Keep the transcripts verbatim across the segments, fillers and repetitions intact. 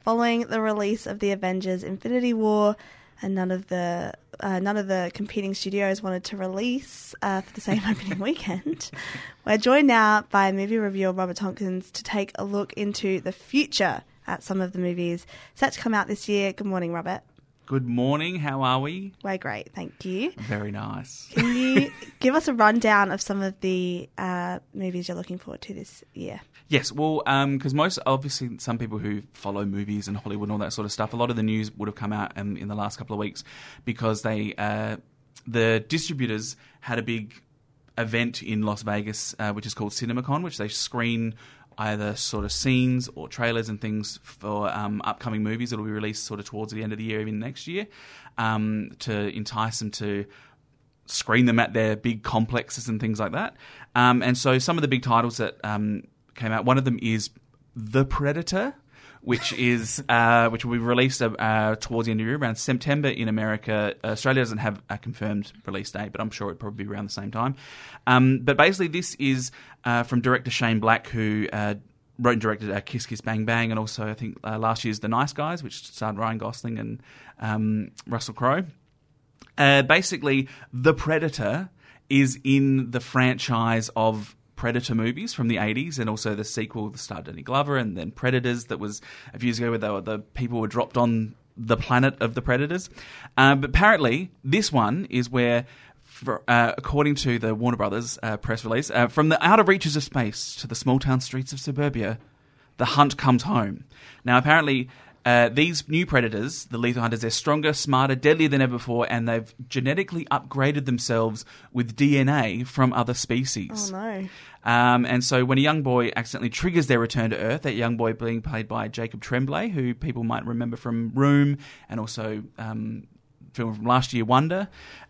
following the release of the Avengers Infinity War, and none of the uh, none of the competing studios wanted to release uh, for the same opening weekend. We're joined now by movie reviewer Robert Tompkins to take a look into the future at some of the movies set to come out this year. Good morning, Robert. Good morning. How are we? We're great, thank you. Very nice. Can you give us a rundown of some of the uh, movies you're looking forward to this year? Yes, well, because um, most, obviously, some people who follow movies and Hollywood and all that sort of stuff, a lot of the news would have come out um, in the last couple of weeks because they, uh, the distributors had a big event in Las Vegas, uh, which is called CinemaCon, which they screen either sort of scenes or trailers and things for um, upcoming movies that will be released sort of towards the end of the year, even next year, um, to entice them to screen them at their big complexes and things like that. Um, and so some of the big titles that um, came out, one of them is The Predator, which is uh, which will be released uh, towards the end of the year, around September in America. Australia doesn't have a confirmed release date, but I'm sure it'll probably be around the same time. Um, but basically, this is uh, from director Shane Black, who uh, wrote and directed uh, Kiss Kiss Bang Bang, and also I think uh, last year's The Nice Guys, which starred Ryan Gosling and um, Russell Crowe. Uh, basically, The Predator is in the franchise of Predator movies from the eighties, and also the sequel that starred Danny Glover, and then Predators that was a few years ago where they were, the people were dropped on the planet of the Predators. Uh, but apparently this one is where, for, uh, according to the Warner Brothers uh, press release, uh, from the outer reaches of space to the small town streets of suburbia, the hunt comes home. Now apparently Uh, these new predators, the lethal hunters, they're stronger, smarter, deadlier than ever before, and they've genetically upgraded themselves with D N A from other species. Oh, no. Um, and so when a young boy accidentally triggers their return to Earth, that young boy being played by Jacob Tremblay, who people might remember from Room, and also um, film from last year, Wonder.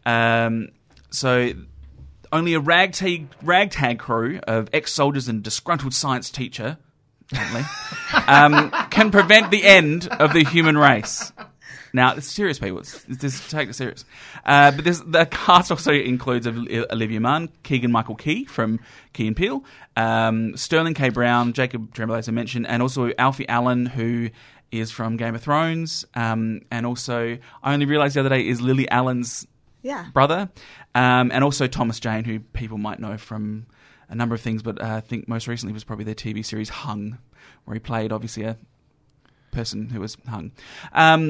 Um, so only a ragtag, ragtag crew of ex-soldiers and disgruntled science teacher apparently, um, can prevent the end of the human race. Now, it's serious, people. It's, it's just take it serious. Uh, but this, the cast also includes Olivia Munn, Keegan-Michael Key from Key and Peele, um, Sterling K. Brown, Jacob Tremblay, as I mentioned, and also Alfie Allen, who is from Game of Thrones, um, and also, I only realised the other day, is Lily Allen's yeah. brother, um, and also Thomas Jane, who people might know from a number of things, but uh, I think most recently was probably their T V series Hung, where he played, obviously, a person who was hung. Um,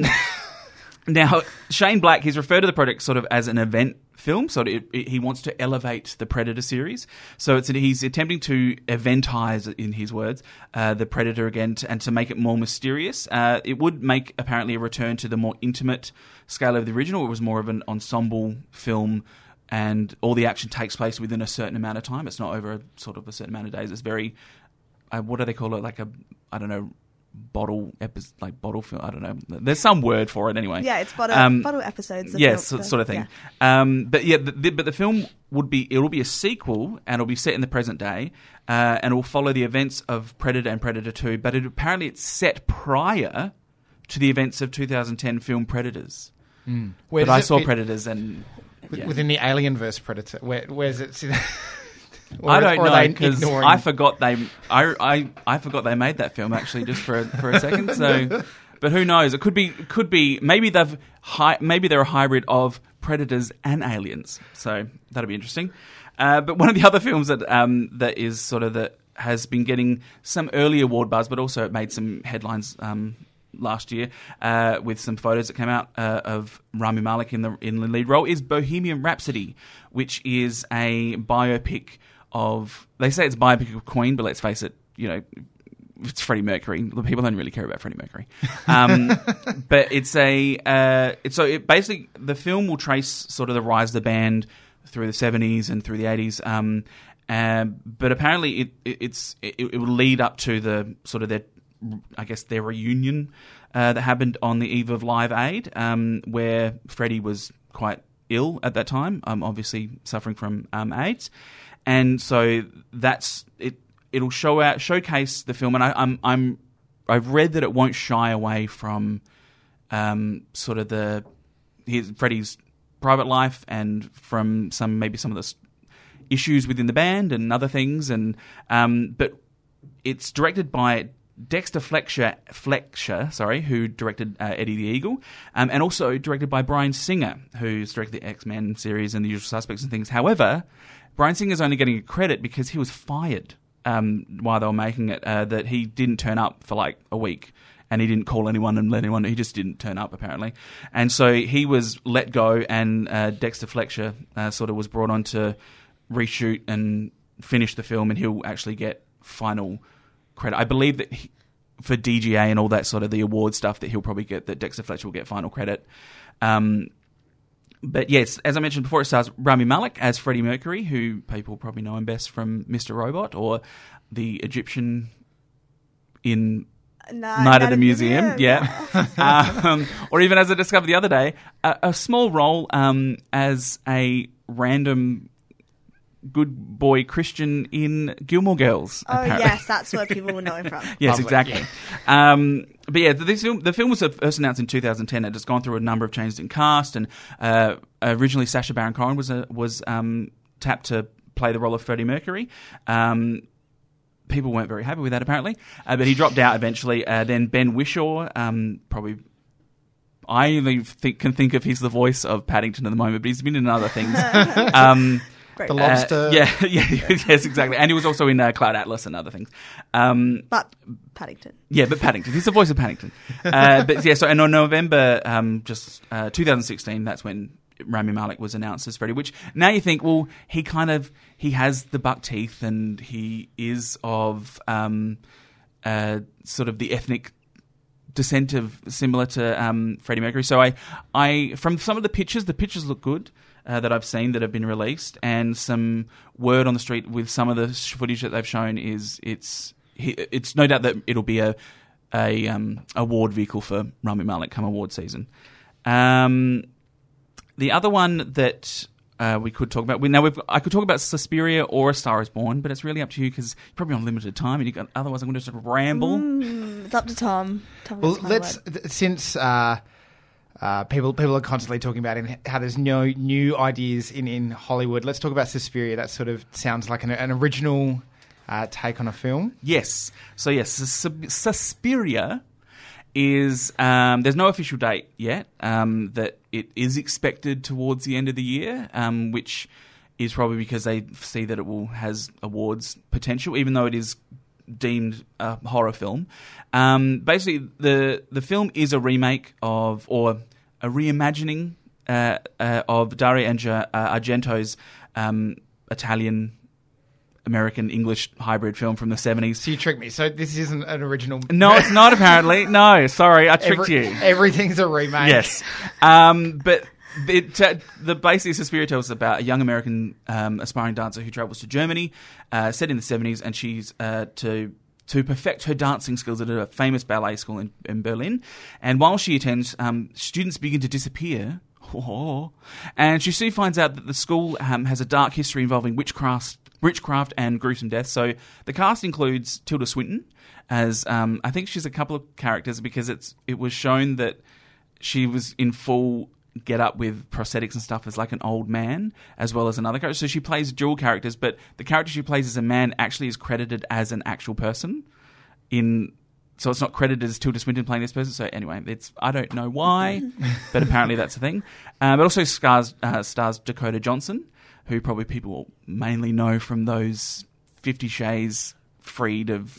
now, Shane Black, he's referred to the project sort of as an event film, so it, it, he wants to elevate the Predator series. So it's he's attempting to eventize, in his words, uh, the Predator again to, and to make it more mysterious. Uh, it would make, apparently, a return to the more intimate scale of the original. It was more of an ensemble film, and all the action takes place within a certain amount of time. It's not over a, sort of a certain amount of days. It's very, uh, what do they call it? Like a, I don't know, bottle epi- like bottle film. I don't know. There's some word for it anyway. Yeah, it's bottle, um, bottle episodes. Of yeah, film, so, the, sort of thing. Yeah. Um, but yeah, the, the, but the film would be, it'll be a sequel, and it'll be set in the present day, uh, and it will follow the events of Predator and Predator two. But it, apparently, it's set prior to the events of two thousand ten film Predators. Mm. But I saw fit- Predators and. Yeah. Within the Alienverse Predator, where where's it? or, I don't know, because I forgot they, I, I, I forgot they made that film actually just for a, for a second. So, but who knows? It could be, could be. Maybe they've, hi, maybe they're a hybrid of Predators and Aliens. So that'll be interesting. Uh, but one of the other films that um, that is sort of that has been getting some early award buzz, but also it made some headlines. Um, last year uh, with some photos that came out uh, of Rami Malek in the in the lead role is Bohemian Rhapsody, which is a biopic of, they say it's a biopic of Queen, but let's face it, you know, it's Freddie Mercury. The people don't really care about Freddie Mercury. Um, but it's a uh, it's, so it basically, the film will trace sort of the rise of the band through the seventies and through the eighties, um, uh, but apparently it, it it's it, it will lead up to the sort of their, I guess, their reunion uh, that happened on the eve of Live Aid, um, where Freddie was quite ill at that time, um, obviously suffering from um, AIDS, and so that's it. It'll show out, showcase the film, and I, I'm, I'm, I've read that it won't shy away from um, sort of the his Freddie's private life and from some maybe some of the issues within the band and other things, and um, but it's directed by Dexter Fletcher, Fletcher, sorry, who directed uh, Eddie the Eagle, um, and also directed by Bryan Singer, who's directed the X-Men series and The Usual Suspects and things. However, Bryan Singer's only getting a credit because he was fired um, while they were making it, uh, that he didn't turn up for like a week. And he didn't call anyone and let anyone know. He just didn't turn up, apparently. And so he was let go, and uh, Dexter Fletcher uh, sort of was brought on to reshoot and finish the film, and he'll actually get final credit. I believe that he, for D G A and all that sort of the award stuff, that he'll probably get, that Dexter Fletcher will get final credit. Um, but yes, as I mentioned before, it stars Rami Malek as Freddie Mercury, who people probably know him best from Mister Robot or the Egyptian in No, Night at the Museum, yeah. um, or even, as I discovered the other day, a, a small role um, as a random good boy Christian in Gilmore Girls. Oh, apparently. yes, that's where people will know him from. Yes, Lovely, exactly. yeah. Um, but yeah, this film, the film was first announced in two thousand ten. It has gone through a number of changes in cast, and uh, originally Sacha Baron Cohen was a, was um, tapped to play the role of Freddie Mercury. Um, People weren't very happy with that, apparently, uh, but he dropped out eventually. Uh, then Ben Whishaw, um, probably, I only think, can think of he's the voice of Paddington at the moment, but he's been in other things. um, Great. The Lobster. Uh, yeah, yeah, yes, exactly. And he was also in uh, Cloud Atlas and other things. Um, But Paddington. yeah, but Paddington. He's the voice of Paddington. Uh, but yeah, so and on November, um, just uh, twenty sixteen, that's when Rami Malek was announced as Freddie, which now you think, well, he kind of, he has the buck teeth and he is of um, uh, sort of the ethnic descent of similar to um, Freddie Mercury. So I, I from some of the pictures, the pictures look good uh, that I've seen that have been released, and some word on the street with some of the footage that they've shown is it's it's no doubt that it'll be a a um, award vehicle for Rami Malek come award season. Um, The other one that uh, we could talk about, we, now we've, I could talk about Suspiria or A Star Is Born, but it's really up to you because you're probably on limited time, and you got otherwise I'm going to just ramble. Mm, it's up to Tom. Tom Well, gets my let's word. th- since uh, uh, people people are constantly talking about in how there's no new ideas in, in Hollywood. Let's talk about Suspiria. That sort of sounds like an, an original uh, take on a film. Yes. So yes, Sus- Suspiria is um, there's no official date yet. Um, that it is expected towards the end of the year, um, which is probably because they see that it will has awards potential, even though it is deemed a horror film. Um, basically, the the film is a remake of or a reimagining uh, uh, of Dario Arge- uh, Argento's um, Italian. American English hybrid film from the seventies. So you tricked me. So this isn't an original. No, it's not apparently. No, sorry, I tricked Every- you. Everything's a remake. Yes. Um, but it, uh, the basic Suspiria tells us about a young American um, aspiring dancer who travels to Germany, uh, set in the seventies, and she's uh, to to perfect her dancing skills at a famous ballet school in, in Berlin. And while she attends, um, students begin to disappear. Oh, and she soon finds out that the school um, has a dark history involving witchcraft, witchcraft and gruesome death. So the cast includes Tilda Swinton as um, I think she's a couple of characters because it's it was shown that she was in full get up with prosthetics and stuff as like an old man as well as another character. So she plays dual characters, but the character she plays as a man actually is credited as an actual person in. So it's not credited as Tilda Swinton playing this person. So anyway, it's I don't know why, but apparently that's a thing. Um, but also stars, uh, stars Dakota Johnson, who probably people will mainly know from those Fifty Shades Freed of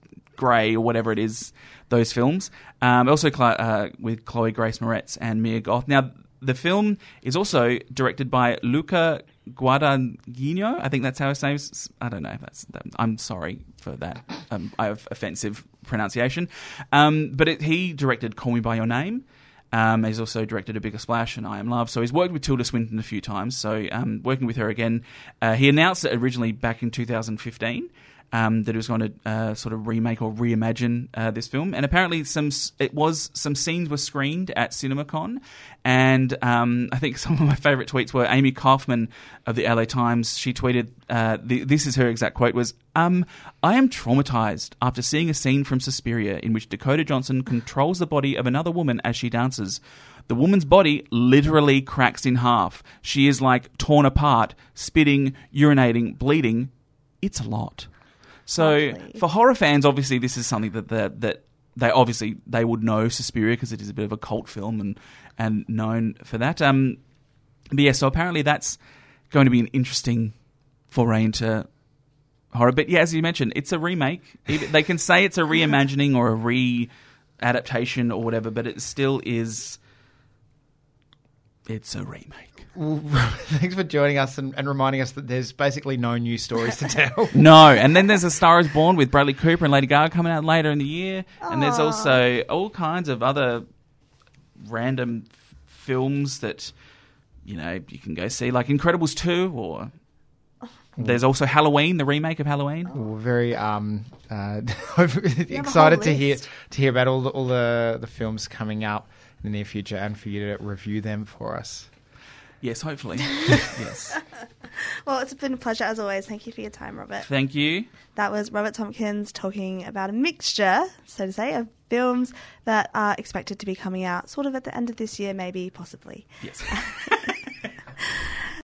Grey or whatever it is, those films. Um, also uh, with Chloe Grace Moretz and Mia Goth. Now, the film is also directed by Luca Guadagnino. I think that's how his name is. I don't know. That's, that, I'm sorry for that. Um, I have offensive pronunciation. Um, but it, he directed Call Me By Your Name. Um, he's also directed A Bigger Splash and I Am Love. So he's worked with Tilda Swinton a few times. So um, working with her again. Uh, he announced it originally back in two thousand fifteen. Um, that he was going to uh, sort of remake or reimagine uh, this film, and apparently some it was some scenes were screened at CinemaCon, and um, I think some of my favourite tweets were Amy Kaufman of the L A Times. She tweeted, uh, the, "This is her exact quote: was um, I am traumatized after seeing a scene from Suspiria in which Dakota Johnson controls the body of another woman as she dances. The woman's body literally cracks in half. She is like torn apart, spitting, urinating, bleeding. It's a lot." So Lovely. for horror fans, obviously, this is something that that that they obviously they would know Suspiria because it is a bit of a cult film and and known for that. Um, but yeah, so apparently that's going to be an interesting foray into horror. But yeah, as you mentioned, it's a remake. Even- They can say it's a reimagining or a re-adaptation or whatever, but it still is. It's a remake. Well, thanks for joining us and, and reminding us that there's basically no new stories to tell. No, and then there's A Star Is Born with Bradley Cooper and Lady Gaga coming out later in the year, and there's Aw. also all kinds of other random f- films that you know you can go see, like Incredibles two, or there's also Halloween, the remake of Halloween. We're very um, uh, excited to hear list. to hear about all the, all the, the films coming up in the near future and for you to review them for us. Yes, hopefully. Yes. Well, it's been a pleasure as always. Thank you for your time, Robert. Thank you. That was Robert Tompkins talking about a mixture, so to say, of films that are expected to be coming out sort of at the end of this year, maybe, possibly. Yes.